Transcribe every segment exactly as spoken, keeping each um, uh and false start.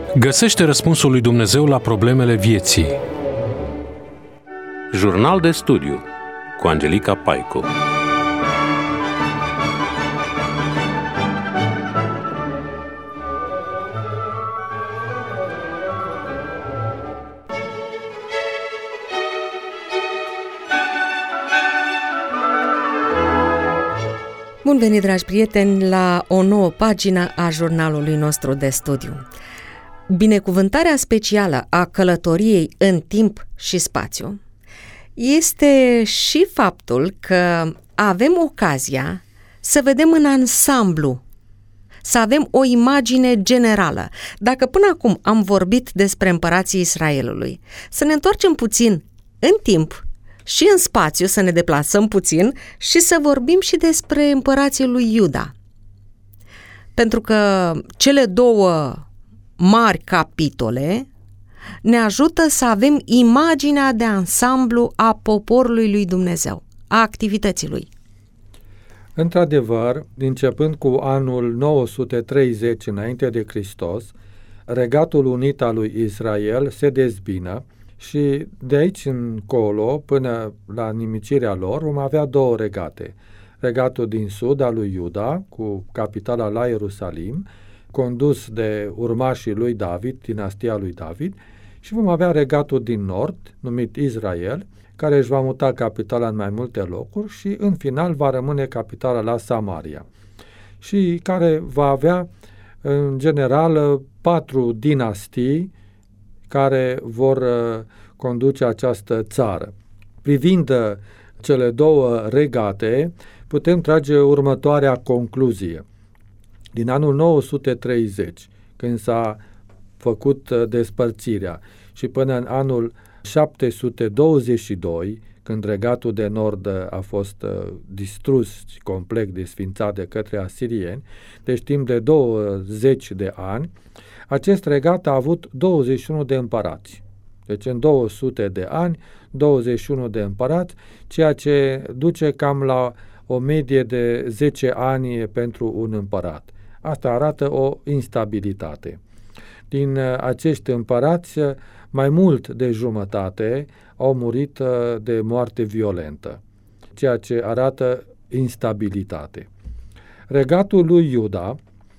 Găsește răspunsul lui Dumnezeu la problemele vieții. Jurnal de studiu cu Angelica Paicu. Bun venit, dragi prieteni, la o nouă pagină a jurnalului nostru de studiu. Binecuvântarea specială a călătoriei în timp și spațiu este și faptul că avem ocazia să vedem în ansamblu, să avem o imagine generală. Dacă până acum am vorbit despre împărații Israelului, să ne întoarcem puțin în timp și în spațiu, să ne deplasăm puțin și să vorbim și despre împărații lui Iuda. Pentru că cele două mari capitole ne ajută să avem imaginea de ansamblu a poporului lui Dumnezeu, a activității lui. Într-adevăr, începând cu anul nouă sute treizeci înainte de Hristos, Regatul Unit al lui Israel se dezbină și de aici încolo, până la nimicirea lor, vom avea două regate. Regatul din sud al lui Iuda, cu capitala la Ierusalim, condus de urmașii lui David, dinastia lui David, și vom avea regatul din nord, numit Israel, care își va muta capitala în mai multe locuri și în final va rămâne capitala la Samaria, și care va avea în general patru dinastii care vor conduce această țară. Privind cele două regate, putem trage următoarea concluzie. Din anul nouă sute treizeci, când s-a făcut despărțirea, și până în anul șapte sute douăzeci și doi, când regatul de nord a fost distrus și complet desfințat de către asirieni, deci timp de douăzeci de ani, acest regat a avut douăzeci și unu de împărați. Deci în două sute de ani, douăzeci și unu de împărați, ceea ce duce cam la o medie de zece ani pentru un împărat. Asta arată o instabilitate. Din acești împărați, mai mult de jumătate au murit de moarte violentă, ceea ce arată instabilitate. Regatul lui Iuda,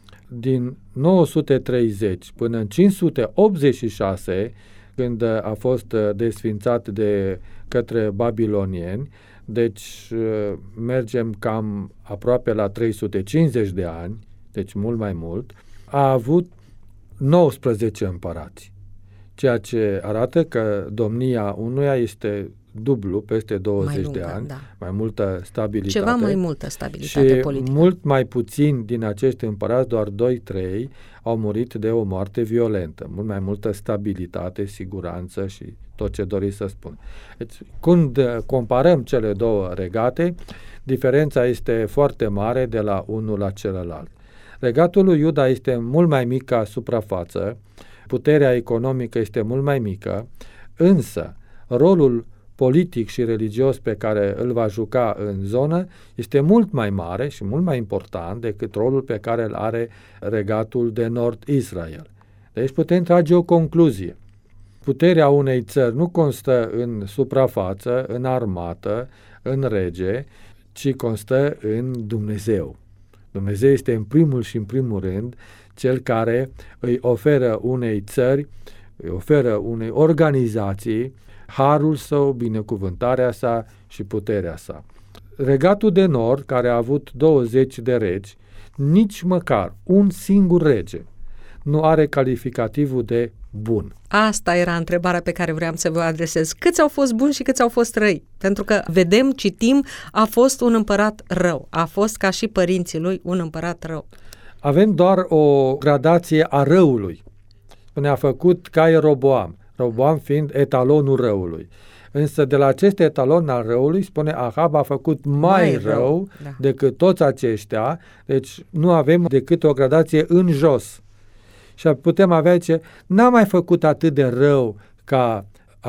din nouă sute treizeci până în cinci sute optzeci și șase, când a fost desfințat de către babilonieni, deci mergem cam aproape la trei sute cincizeci de ani, deci mult mai mult, a avut nouăsprezece împărați, ceea ce arată că domnia unuia este dublu, peste douăzeci lungă, de ani, da. Mai multă stabilitate. Ceva mai multă stabilitate și politică. Mult mai puțin din acești împărați, doar doi trei, au murit de o moarte violentă. Mult mai multă stabilitate, siguranță și tot ce doriți să spun. Deci, când comparăm cele două regate, diferența este foarte mare de la unul la celălalt. Regatul lui Iuda este mult mai mic ca suprafață, puterea economică este mult mai mică, însă rolul politic și religios pe care îl va juca în zonă este mult mai mare și mult mai important decât rolul pe care îl are regatul de nord Israel. Deci putem trage o concluzie. Puterea unei țări nu constă în suprafață, în armată, în rege, ci constă în Dumnezeu. Dumnezeu este în primul și în primul rând cel care îi oferă unei țări, îi oferă unei organizații harul său, binecuvântarea sa și puterea sa. Regatul de nord, care a avut douăzeci de regi, nici măcar un singur rege nu are calificativul de bun. Asta era întrebarea pe care vreau să vă adresez. Câți au fost buni și câți au fost răi? Pentru că vedem, citim, a fost un împărat rău. A fost, ca și părinții lui, un împărat rău. Avem doar o gradație a răului. Ne-a făcut ca Ieroboam, Roboam fiind etalonul răului. Însă de la acest etalon al răului, spune, Ahab a făcut mai, mai rău, rău da. decât toți aceștia, deci nu avem decât o gradație în jos. Și putem avea ce n-a mai făcut atât de rău ca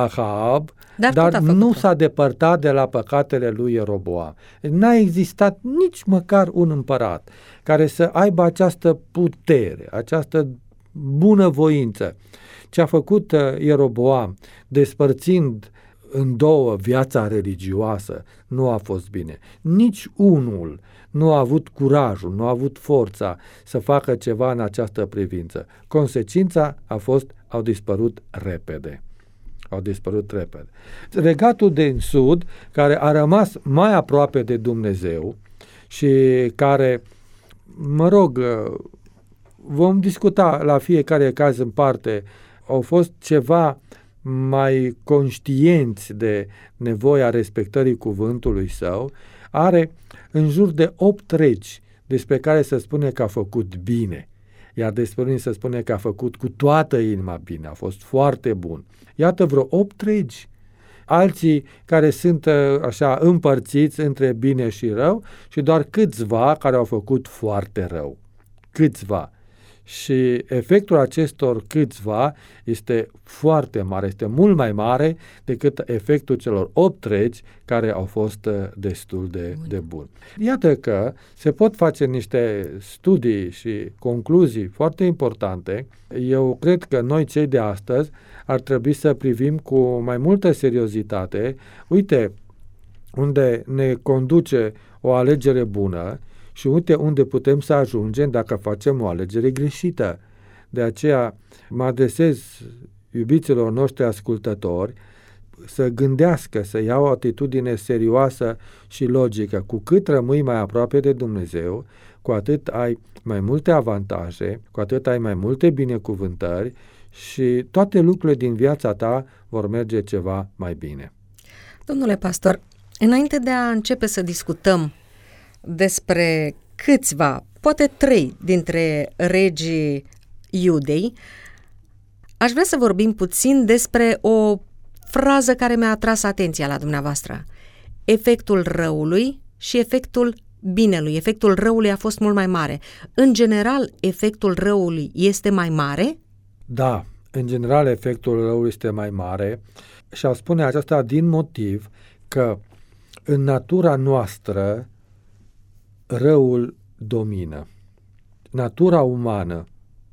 Ahab, dar, dar nu s-a depărtat de la păcatele lui Ieroboam. N-a existat nici măcar un împărat care să aibă această putere, această bunăvoință. Ce a făcut Ieroboam, despărțind în două viața religioasă, nu a fost bine. Nici unul nu a avut curajul, nu a avut forța să facă ceva în această privință. Consecința a fost, au dispărut repede. Au dispărut repede. Regatul din sud, care a rămas mai aproape de Dumnezeu și care, mă rog, vom discuta la fiecare caz în parte, au fost ceva mai conștienți de nevoia respectării cuvântului său, are în jur de opt regi despre care se spune că a făcut bine, iar despre unii se spune că a făcut cu toată inima bine, a fost foarte bun. Iată vreo opt regi, alții care sunt așa împărțiți între bine și rău și doar câțiva care au făcut foarte rău. Câțiva. Și efectul acestor câțiva este foarte mare, este mult mai mare decât efectul celor opt regi care au fost destul de, de buni. Iată că se pot face niște studii și concluzii foarte importante. Eu cred că noi, cei de astăzi, ar trebui să privim cu mai multă seriozitate. Uite unde ne conduce o alegere bună și uite unde putem să ajungem dacă facem o alegere greșită. De aceea mă adresez iubiților noștri ascultători să gândească, să iau o atitudine serioasă și logică. Cu cât rămâi mai aproape de Dumnezeu, cu atât ai mai multe avantaje, cu atât ai mai multe binecuvântări și toate lucrurile din viața ta vor merge ceva mai bine. Domnule pastor, înainte de a începe să discutăm despre câțiva, poate trei dintre regii Iudei, aș vrea să vorbim puțin despre o frază care mi-a atras atenția la dumneavoastră. Efectul răului și efectul binelui. Efectul răului a fost mult mai mare. În general, efectul răului este mai mare? Da, în general efectul răului este mai mare și aș spune aceasta din motiv că în natura noastră răul domină. Natura umană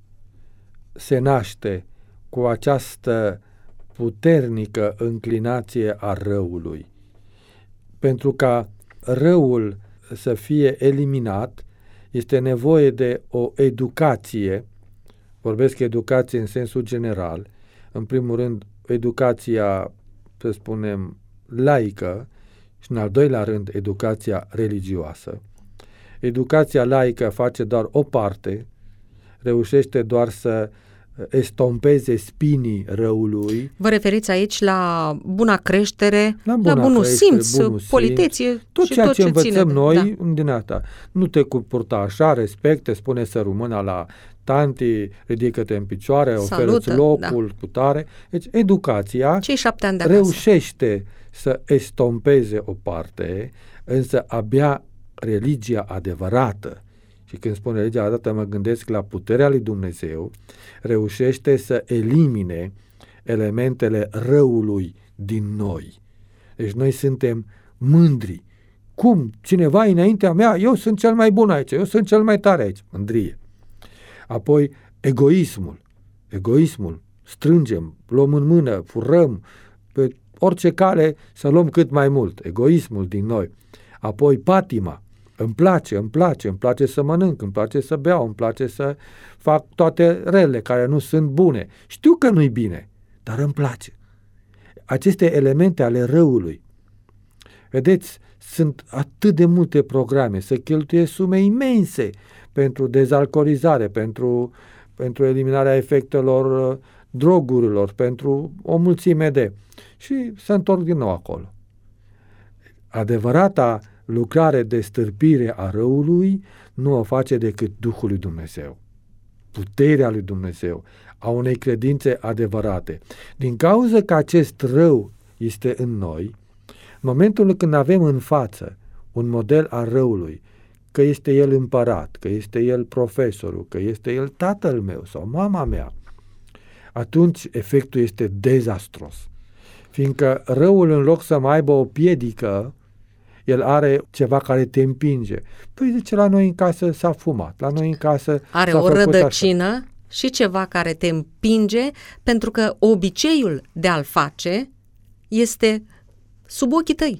se naște cu această puternică înclinație a răului. Pentru ca răul să fie eliminat, este nevoie de o educație, vorbesc educație în sensul general, în primul rând educația, să spunem, laică și în al doilea rând educația religioasă. Educația laică face doar o parte, reușește doar să estompeze spinii răului. Vă referiți aici la buna creștere, la, buna la bunul creștere, simț, bunul politeție simț, tot și ceea tot ce ce învățăm ține noi de, da. din asta. Nu te purta așa, respecte, spune să rămână la tanti, ridică-te în picioare, oferă-ți locul, da. Cu tare. Deci educația Cei șapte ani de reușește să estompeze o parte, însă abia religia adevărată, și când spun religia adevărată mă gândesc la puterea lui Dumnezeu, reușește să elimine elementele răului din noi. Deci noi suntem mândri. Cum? Cineva înaintea mea? Eu sunt cel mai bun aici, eu sunt cel mai tare aici. Mândrie. Apoi egoismul. Egoismul. Strângem, luăm în mână, furăm, pe orice cale să luăm cât mai mult. Egoismul din noi. Apoi patima. Îmi place, îmi place, îmi place să mănânc, îmi place să beau, îmi place să fac toate relele care nu sunt bune. Știu că nu-i bine, dar îmi place. Aceste elemente ale răului. Vedeți, sunt atât de multe programe, se cheltuie sume imense pentru dezalcoolizare, pentru, pentru eliminarea efectelor drogurilor, pentru o mulțime de... Și se întorc din nou acolo. Adevărata lucrare de stârpire a răului nu o face decât Duhul lui Dumnezeu, puterea lui Dumnezeu, a unei credințe adevărate. Din cauza că acest rău este în noi, în momentul când avem în față un model al răului, că este el împărat, că este el profesorul, că este el tatăl meu sau mama mea, atunci efectul este dezastros. Fiindcă răul, în loc să mai aibă o piedică, el are ceva care te împinge. Păi zice, la noi în casă s-a fumat, la noi în casă are s-a o făcut rădăcină așa. și ceva care te împinge, pentru că obiceiul de a-l face este sub ochii tăi.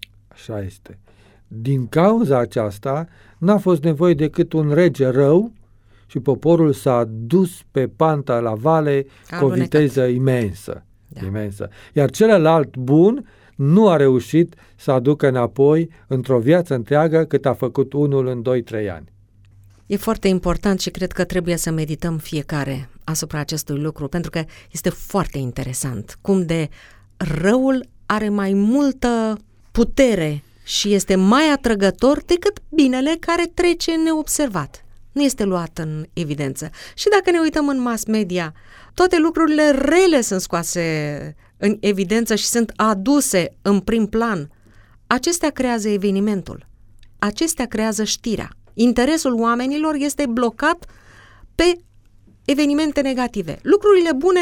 Așa este. Din cauza aceasta n-a fost nevoie decât un rege rău și poporul s-a dus pe panta la vale cu o viteză imensă, da. imensă. Iar celălalt bun nu a reușit să aducă înapoi într-o viață întreagă cât a făcut unul în doi trei ani. E foarte important și cred că trebuie să medităm fiecare asupra acestui lucru, pentru că este foarte interesant cum de răul are mai multă putere și este mai atrăgător decât binele care trece neobservat. Nu este luat în evidență. Și dacă ne uităm în mass media, toate lucrurile rele sunt scoase în evidență și sunt aduse în prim plan. Acestea creează evenimentul. Acestea creează știrea. Interesul oamenilor este blocat pe evenimente negative. Lucrurile bune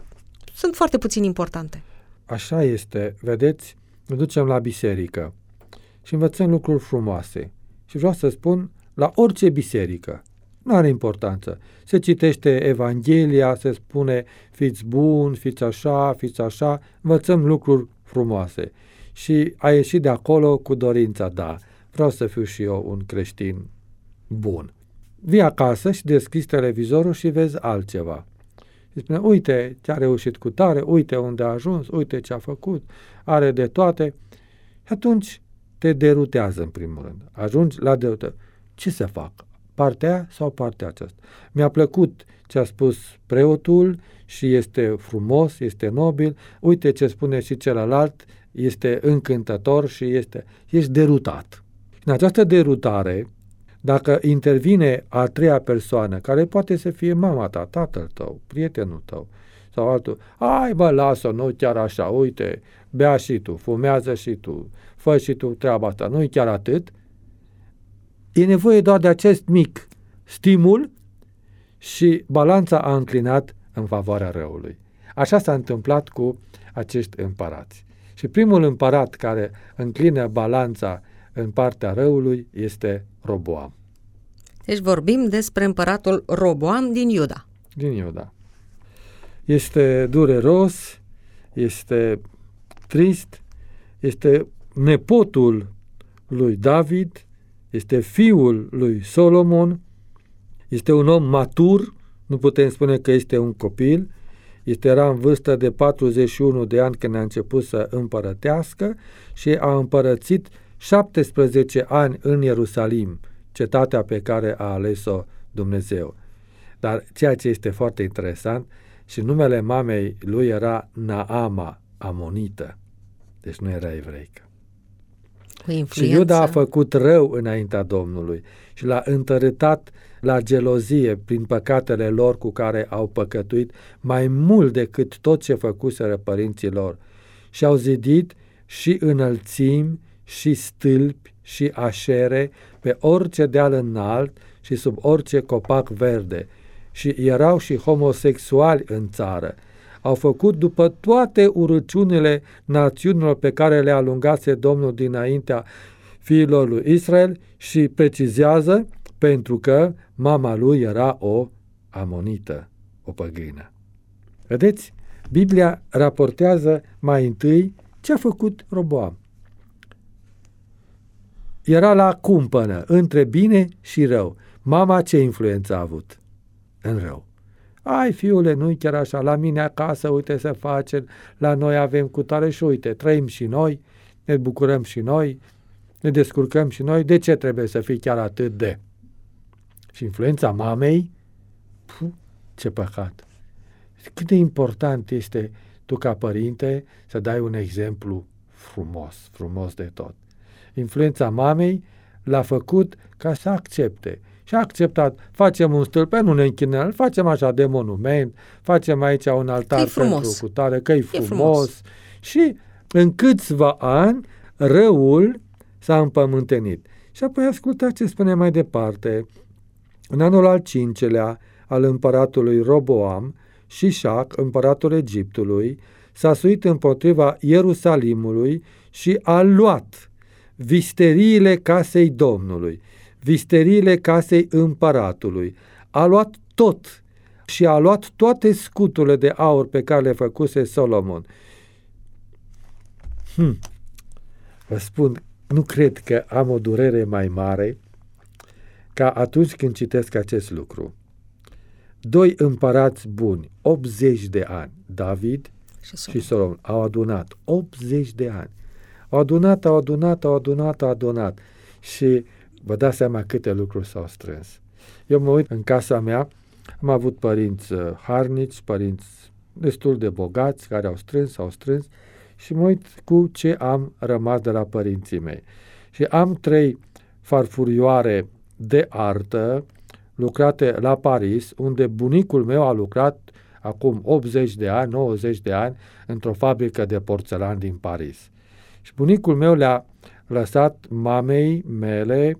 sunt foarte puțin importante. Așa este. Vedeți, ne ducem la biserică și învățăm lucruri frumoase. Și vreau să spun, la orice biserică, nu are importanță. Se citește Evanghelia, se spune fiți buni, fiți așa, fiți așa, învățăm lucruri frumoase. Și a ieșit de acolo cu dorința, da, vreau să fiu și eu un creștin bun. Vii acasă și deschizi televizorul și vezi altceva. Și spune, uite ce a reușit cu tare, uite unde a ajuns, uite ce a făcut, are de toate. Și atunci te derutează în primul rând. Ajungi la derutare. Ce să fac? Partea aia sau partea aceasta? Mi-a plăcut ce a spus preotul și este frumos, este nobil. Uite ce spune și celălalt, este încântător și este... Ești derutat. În această derutare, dacă intervine a treia persoană, care poate să fie mama ta, tatăl tău, prietenul tău sau altul, ai bă, lasă, nu chiar așa, uite, bea și tu, fumează și tu, fă și tu treaba asta, nu-i chiar atât, e nevoie doar de acest mic stimul și balanța a înclinat în favoarea răului. Așa s-a întâmplat cu acești împărați. Și primul împărat care înclină balanța în partea răului este Roboam. Deci vorbim despre împăratul Roboam din Iuda. Din Iuda. Este dureros, este trist, este nepotul lui David, este fiul lui Solomon, este un om matur, nu putem spune că este un copil, este era în vârstă de patruzeci și unu de ani când a început să împărătească și a împărățit șaptesprezece ani în Ierusalim, cetatea pe care a ales-o Dumnezeu. Dar ceea ce este foarte interesant, și numele mamei lui era Naama, amonită, deci nu era evreică. Și Iuda a făcut rău înaintea Domnului și l-a întărâtat la gelozie prin păcatele lor cu care au păcătuit mai mult decât tot ce făcuseră părinții lor. Și au zidit și înălțimi și stâlpi și așere pe orice deal înalt și sub orice copac verde. Și erau și homosexuali în țară. Au făcut după toate urăciunile națiunilor pe care le alungase Domnul dinaintea fiilor lui Israel și precizează pentru că mama lui era o amonită, o păgână. Vedeți? Biblia raportează mai întâi ce a făcut Roboam. Era la cumpănă, între bine și rău. Mama ce influență a avut? În rău. Ai, fiule, nu-i chiar așa, la mine acasă, uite să facem, la noi avem cutare și uite, trăim și noi, ne bucurăm și noi, ne descurcăm și noi, de ce trebuie să fii chiar atât de? Și influența mamei, puh, ce păcat! Cât de important este tu ca părinte să dai un exemplu frumos, frumos de tot. Influența mamei l-a făcut ca să accepte. Și a acceptat, facem un stâlp, nu ne închinăm, facem așa de monument, facem aici un altar pentru cutare, că e frumos. frumos. Și în câțiva ani răul s-a împământenit. Și apoi ascultați ce spune mai departe. În anul al cincelea al împăratului Roboam, Șișac, împăratul Egiptului, s-a suit împotriva Ierusalimului și a luat visteriile casei Domnului, visteriile casei împăratului, a luat tot, și a luat toate scuturile de aur pe care le făcuse Solomon. Hm. Vă spun, nu cred că am o durere mai mare ca atunci când citesc acest lucru. Doi împărați buni, optzeci de ani, David și Solomon, și Solomon au adunat optzeci de ani. Au adunat, au adunat, au adunat, au adunat și vă dați seama câte lucruri s-au strâns. Eu mă uit în casa mea, am avut părinți harnici, părinți destul de bogați care au strâns, au strâns și mă uit cu ce am rămas de la părinții mei. Și am trei farfurioare de artă lucrate la Paris, unde bunicul meu a lucrat acum optzeci de ani, nouăzeci de ani, într-o fabrică de porțelan din Paris. Și bunicul meu le-a lăsat mamei mele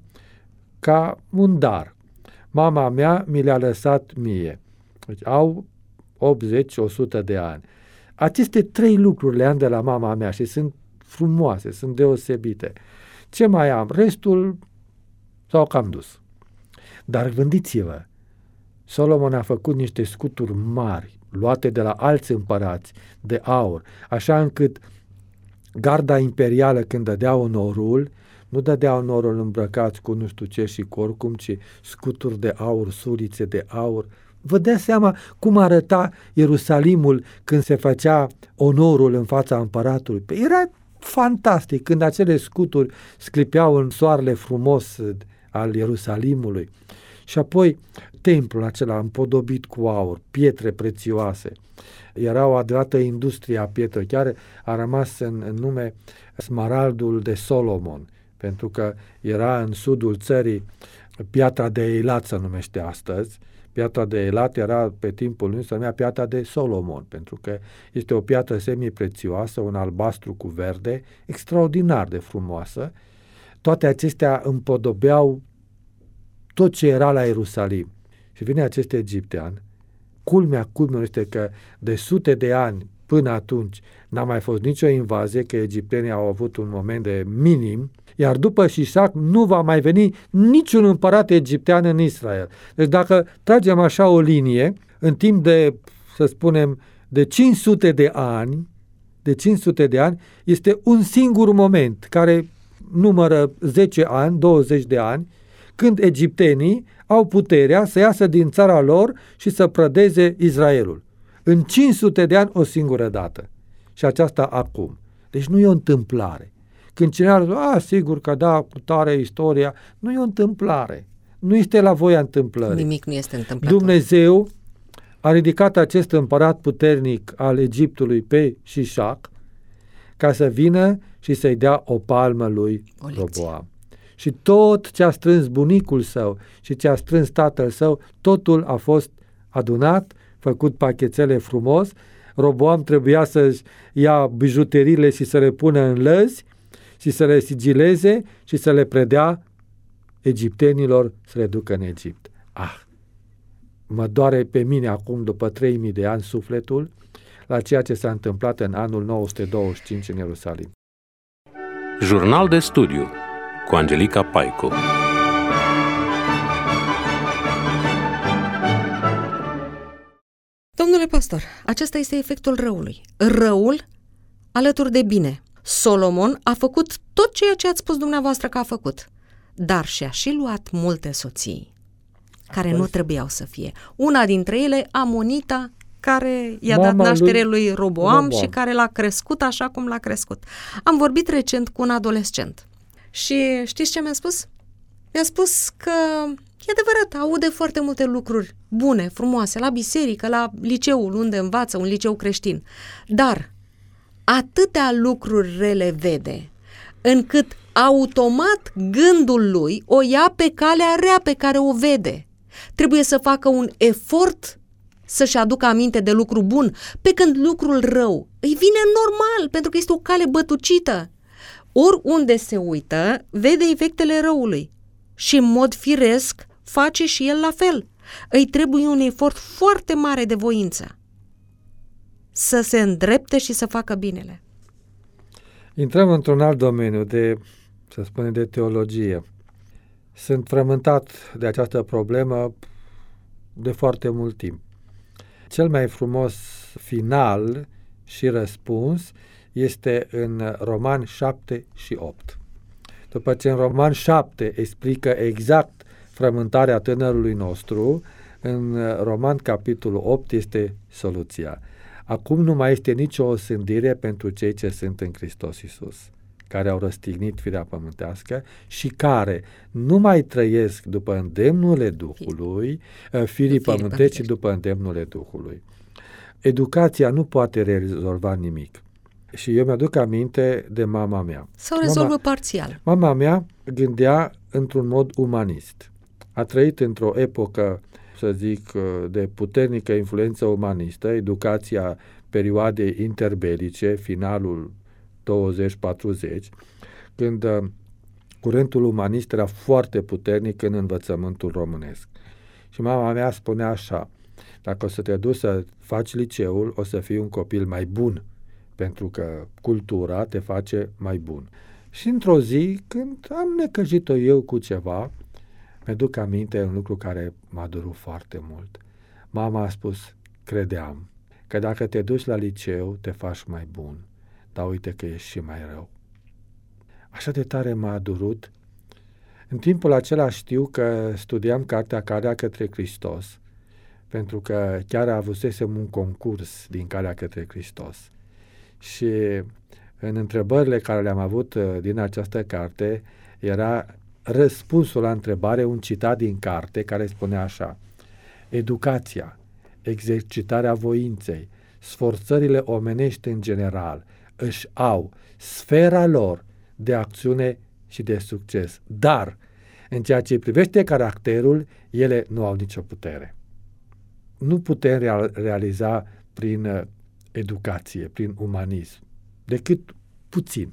ca un dar. Mama mea mi le-a lăsat mie. Deci au optzeci o sută de ani. Aceste trei lucruri le am de la mama mea și sunt frumoase, sunt deosebite. Ce mai am? Restul s-au cam dus. Dar gândiți-vă, Solomon a făcut niște scuturi mari, luate de la alți împărați, de aur, așa încât garda imperială, când dădea onorul, nu dădea onorul îmbrăcați cu nu știu ce și cu oricum, ci scuturi de aur, surițe de aur. Vă dați seama cum arăta Ierusalimul când se făcea onorul în fața împăratului? Păi era fantastic când acele scuturi sclipeau în soarele frumos al Ierusalimului. Și apoi templul acela împodobit cu aur, pietre prețioase. Era o adevărată industrie a pietrei, chiar a rămas în, în nume Smaraldul de Solomon, pentru că era în sudul țării piatra de Eilat, se numește astăzi. Piatra de Eilat era pe timpul lui, se numea piatra de Solomon, pentru că este o piatră semi-prețioasă, un albastru cu verde, extraordinar de frumoasă. Toate acestea împodobeau tot ce era la Ierusalim. Și vine acest egiptean, culmea culmea este că de sute de ani până atunci n-a mai fost nicio invazie, că egiptenii au avut un moment de minim, iar după Șișac nu va mai veni niciun împărat egiptean în Israel. Deci dacă tragem așa o linie, în timp de, să spunem, de cinci sute de ani, de cinci sute de ani, este un singur moment care numără zece ani, douăzeci de ani, când egiptenii au puterea să iasă din țara lor și să prădeze Israelul. În cinci sute de ani o singură dată. Și aceasta acum. Deci nu e o întâmplare. Când cineva zice, a, sigur că da, cu tare istoria, nu e o întâmplare. Nu este la voia întâmplării. Nimic nu este întâmplător. Dumnezeu a ridicat acest împărat puternic al Egiptului pe Șișac ca să vină și să-i dea o palmă lui Roboam. Și tot ce a strâns bunicul său și ce a strâns tatăl său, totul a fost adunat, făcut pachetele frumos. Roboam trebuia să-și ia bijuteriile și să le pună în lăzi și să le sigileze și să le predea egiptenilor să le ducă în Egipt. Ah! Mă doare pe mine acum, după trei mii de ani, sufletul la ceea ce s-a întâmplat în anul nouă sute douăzeci și cinci în Ierusalim. Jurnal de studiu cu Angelica Paicu. Domnule pastor, acesta este efectul răului. Răul alături de bine. Solomon a făcut tot ceea ce ați spus dumneavoastră că a făcut, dar și-a și luat multe soții care nu trebuiau să fie. Una dintre ele, Amonita, care i-a dat naștere lui, lui Roboam, Roboam și care l-a crescut așa cum l-a crescut. Am vorbit recent cu un adolescent și știți ce mi-a spus? Mi-a spus că e adevărat, aude foarte multe lucruri bune, frumoase, la biserică, la liceul unde învață, un liceu creștin, dar atâtea lucruri rele vede, încât automat gândul lui o ia pe calea rea pe care o vede. Trebuie să facă un efort să-și aducă aminte de lucru bun, pe când lucrul rău îi vine normal, pentru că este o cale bătucită. Oriunde se uită, vede efectele răului și în mod firesc face și el la fel. Îi trebuie un efort foarte mare de voință să se îndrepte și să facă binele. Intrăm într-un alt domeniu de, să spunem, de teologie. Sunt frământat de această problemă de foarte mult timp. Cel mai frumos final și răspuns este în Roman șapte și opt. După ce în Roman șapte explică exact frământarea tânărului nostru, în Roman capitolul opt este soluția. Acum nu mai este nicio osândire pentru cei ce sunt în Hristos Iisus, care au răstignit firea pământească și care nu mai trăiesc după îndemnurile Duhului, firii pământești, ci după îndemnurile Duhului. Educația nu poate rezolva nimic. Și eu mi-aduc aminte de mama mea. Sau rezolvă mama, parțial. Mama mea gândea într-un mod umanist. A trăit într-o epocă, să zic, de puternică influență umanistă, educația perioadei interbelice, finalul douăzeci patruzeci, când curentul umanist era foarte puternic în învățământul românesc. Și mama mea spunea așa: dacă o să te duci să faci liceul, o să fii un copil mai bun, pentru că cultura te face mai bun. Și într-o zi, când am necăjit-o eu cu ceva, mi-aduc aminte un lucru care m-a durut foarte mult. Mama a spus: credeam că dacă te duci la liceu, te faci mai bun, dar uite că ești și mai rău. Așa de tare m-a durut. În timpul acela știu că studiam cartea Calea către Hristos, pentru că chiar avusesem un concurs din Calea către Hristos. Și în întrebările care le-am avut din această carte era răspunsul la întrebare, un citat din carte care spunea așa: educația, exercitarea voinței, sforțările omenești în general își au sfera lor de acțiune și de succes, dar în ceea ce privește caracterul, ele nu au nicio putere. Nu putem real- realiza prin educație, prin umanism, decât puțin.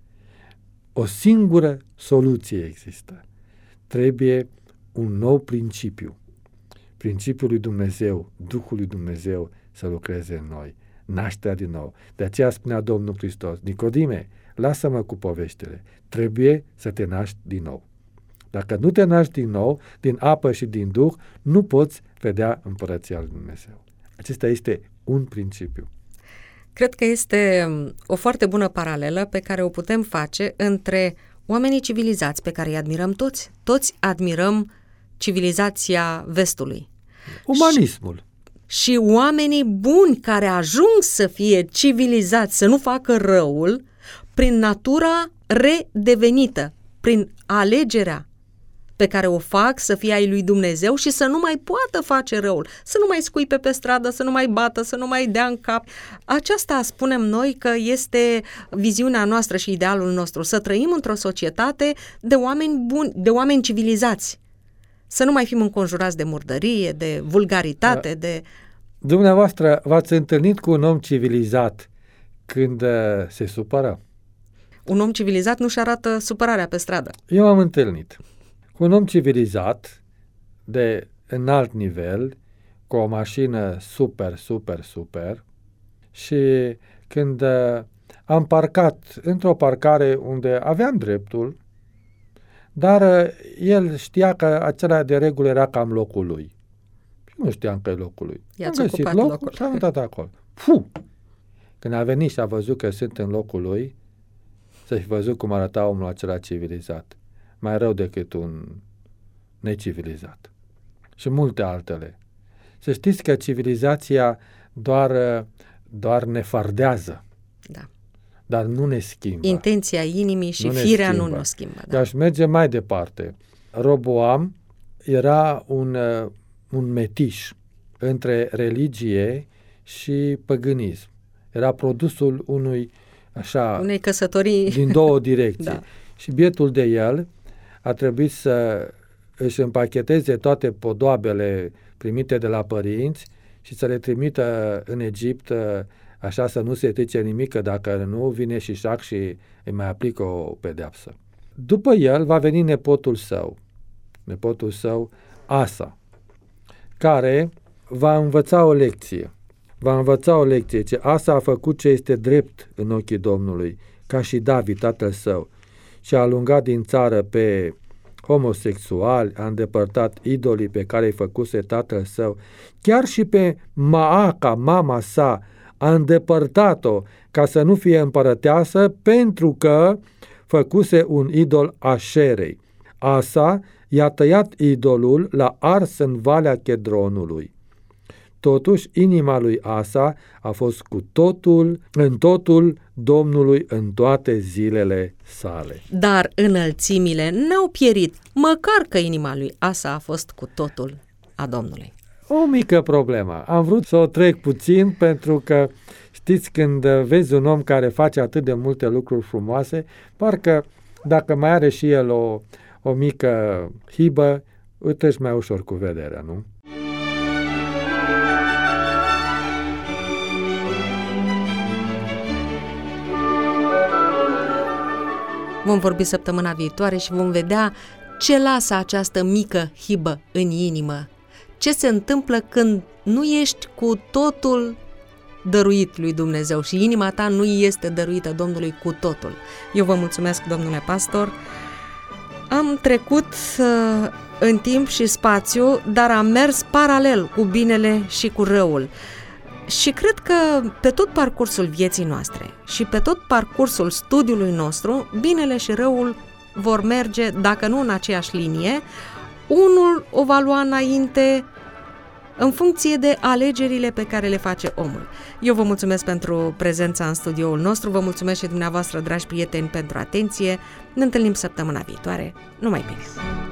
O singură soluție există. Trebuie un nou principiu. Principiul lui Dumnezeu, Duhul lui Dumnezeu să lucreze în noi. Nașterea din nou. De aceea spunea Domnul Hristos: Nicodime, lasă-mă cu poveștile. Trebuie să te naști din nou. Dacă nu te naști din nou, din apă și din Duh, nu poți vedea împărăția lui Dumnezeu. Acesta este un principiu. Cred că este o foarte bună paralelă pe care o putem face între oamenii civilizați pe care îi admirăm toți. Toți admirăm civilizația vestului. Umanismul. Și, și oamenii buni care ajung să fie civilizați, să nu facă răul, prin natura redevenită, prin alegerea pe care o fac să fie ai lui Dumnezeu și să nu mai poată face răul, să nu mai scuipe pe stradă, să nu mai bată, să nu mai dea în cap. Aceasta spunem noi că este viziunea noastră și idealul nostru, să trăim într-o societate de oameni buni, de oameni civilizați, să nu mai fim înconjurați de murdărie, de vulgaritate, de... Dumneavoastră v-ați întâlnit cu un om civilizat când uh, se supără? Un om civilizat nu-și arată supărarea pe stradă. Eu am întâlnit cu un om civilizat de înalt nivel, cu o mașină super, super, super, și când uh, am parcat într-o parcare unde aveam dreptul, dar uh, el știa că acela de regulă era cam locul lui. Nu știam că e locul lui. I-ați am găsit locul, locul și am uitat acolo. Puh! Când a venit și a văzut că sunt în locul lui, să fi văzut cum arăta omul acela civilizat. Mai rău decât un necivilizat. Și multe altele. Să știți că civilizația doar, doar ne fardează. Da. Dar nu ne schimbă. Intenția inimii și nu firea schimbă. nu ne schimbă. Da. Aș merge mai departe. Roboam era un, un metiș între religie și păgânism. Era produsul unui așa, unei căsătorii din două direcții. Da. Și bietul de el a trebuit să își împacheteze toate podoabele primite de la părinți și să le trimită în Egipt, așa să nu se trece nimic, că dacă nu vine și șac și îi mai aplică o pedeapsă. După el va veni nepotul său, nepotul său Asa, care va învăța o lecție. Va învăța o lecție, ce Asa a făcut ce este drept în ochii Domnului, ca și David, tatăl său, și a alungat din țară pe homosexuali, a îndepărtat idolii pe care îi făcuse tatăl său, chiar și pe Maaca, mama sa, a îndepărtat-o ca să nu fie împărăteasă pentru că făcuse un idol Așerei. Asa i-a tăiat idolul, l-a ars în Valea Chedronului. Totuși, inima lui Asa a fost cu totul, în totul Domnului în toate zilele sale. Dar înălțimile n-au pierit, măcar că inima lui Asa a fost cu totul a Domnului. O mică problemă. Am vrut să o trec puțin pentru că, știți, când vezi un om care face atât de multe lucruri frumoase, parcă dacă mai are și el o, o mică hibă, îi treci mai ușor cu vederea, nu? Vom vorbi săptămâna viitoare și vom vedea ce lasă această mică hibă în inimă. Ce se întâmplă când nu ești cu totul dăruit lui Dumnezeu și inima ta nu este dăruită Domnului cu totul. Eu vă mulțumesc, domnule pastor. Am trecut uh, în timp și spațiu, dar am mers paralel cu binele și cu răul. Și cred că pe tot parcursul vieții noastre și pe tot parcursul studiului nostru, binele și răul vor merge, dacă nu în aceeași linie, unul o va lua înainte în funcție de alegerile pe care le face omul. Eu vă mulțumesc pentru prezența în studioul nostru, vă mulțumesc și dumneavoastră, dragi prieteni, pentru atenție. Ne întâlnim săptămâna viitoare. Numai bine!